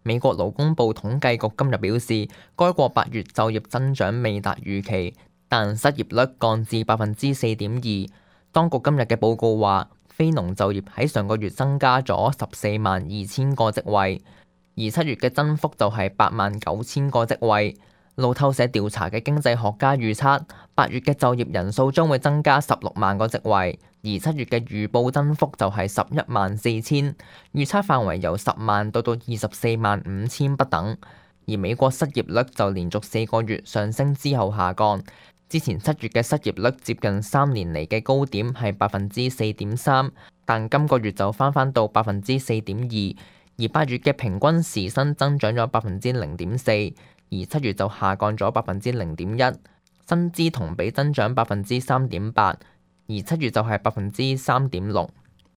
美國勞工部統計局今日表示，該國8月就業增長未達預期，但失業率降至4.2%。當局今日嘅報告話，非農就業喺上個月增加咗142000個職位，而7月嘅增幅就係89000個職位。路透社調查嘅經濟學家預測，8月嘅就業人數將會增加16萬個職位，而7月嘅預報增幅就係114000，預測範圍由10萬到245000不等。而美國失業率就連續4個月上升之後下降，之前7月嘅失業率接近3年嚟嘅高點係4.3%，但今個月就翻到4.2%，而8月嘅平均時薪增長咗0.4%。而7月就下降咗0.1%，薪資同比增長3.8%，而7月就係3.6%。